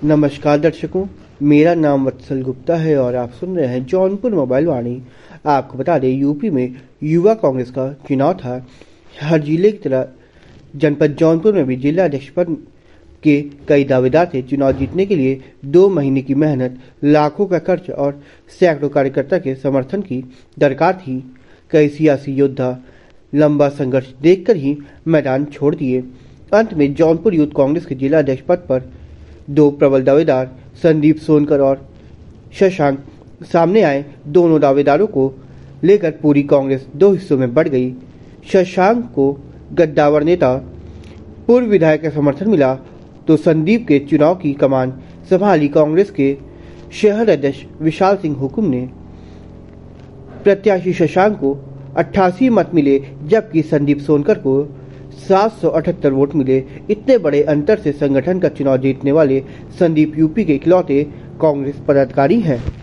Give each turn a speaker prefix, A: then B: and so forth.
A: नमस्कार दर्शकों, मेरा नाम वत्सल गुप्ता है और आप सुन रहे हैं जौनपुर मोबाइल वाणी। आपको बता दें, यूपी में युवा कांग्रेस का चुनाव था। हर जिले की तरह जनपद जौनपुर में भी जिला अध्यक्ष पद के कई दावेदार थे। चुनाव जीतने के लिए 2 महीने की मेहनत, लाखों का खर्च और सैकड़ों कार्यकर्ता के समर्थन की दरकार थी। कई सियासी योद्धा लंबा संघर्ष देखकर ही मैदान छोड़ दिए। अंत में जौनपुर यूथ कांग्रेस के जिला अध्यक्ष पद पर 2 प्रबल दावेदार संदीप सोनकर और शशांक सामने आए। दोनों दावेदारों को लेकर पूरी कांग्रेस 2 हिस्सों में बढ़ गई। शशांक को गद्दावर नेता पूर्व विधायक का समर्थन मिला तो संदीप के चुनाव की कमान संभाली कांग्रेस के शहर अध्यक्ष विशाल सिंह हुकुम ने। प्रत्याशी शशांक को 88 मत मिले जबकि संदीप सोनकर को 778 वोट मिले। इतने बड़े अंतर से संगठन का चुनाव जीतने वाले संदीप यूपी के इकलौते कांग्रेस पदाधिकारी हैं।